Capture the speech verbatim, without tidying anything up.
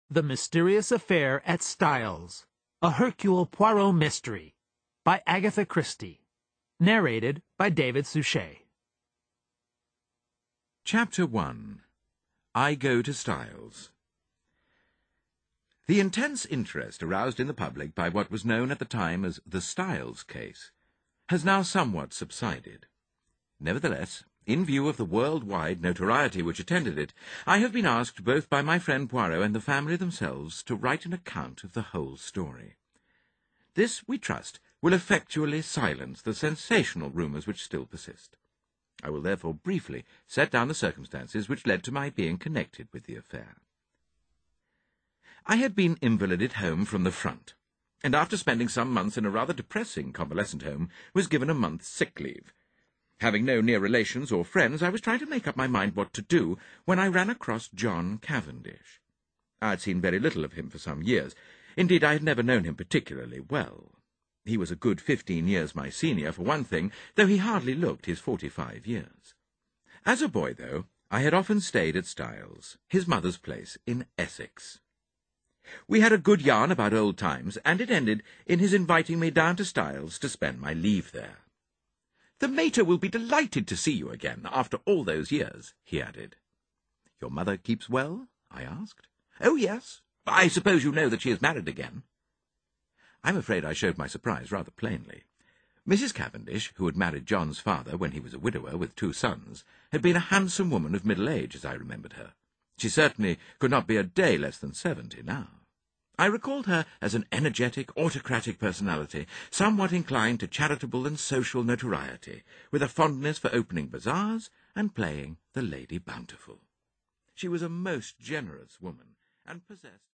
The Mysterious Affair at Styles, a Hercule Poirot mystery, by Agatha Christie. Narrated by David Suchet. Chapter one. I Go to Styles. The intense interest aroused in the public by what was known at the time as the Styles case has now somewhat subsided. Nevertheless, in view of the worldwide notoriety which attended it, I have been asked both by my friend Poirot and the family themselves to write an account of the whole story. This, we trust, will effectually silence the sensational rumours which still persist. I will therefore briefly set down the circumstances which led to my being connected with the affair. I had been invalided home from the front, and after spending some months in a rather depressing convalescent home, was given a month's sick leave. Having no near relations or friends, I was trying to make up my mind what to do when I ran across John Cavendish. I had seen very little of him for some years. Indeed, I had never known him particularly well. He was a good fifteen years my senior, for one thing, though he hardly looked his forty-five years. As a boy, though, I had often stayed at Styles, his mother's place in Essex. We had a good yarn about old times, and it ended in his inviting me down to Styles to spend my leave there. "The mater will be delighted to see you again, after all those years," he added. "Your mother keeps well?" I asked. "Oh, yes. I suppose you know that she is married again." I'm afraid I showed my surprise rather plainly. Missus Cavendish, who had married John's father when he was a widower with two sons, had been a handsome woman of middle age, as I remembered her. She certainly could not be a day less than seventy now. I recalled her as an energetic, autocratic personality, somewhat inclined to charitable and social notoriety, with a fondness for opening bazaars and playing the Lady Bountiful. She was a most generous woman, and possessed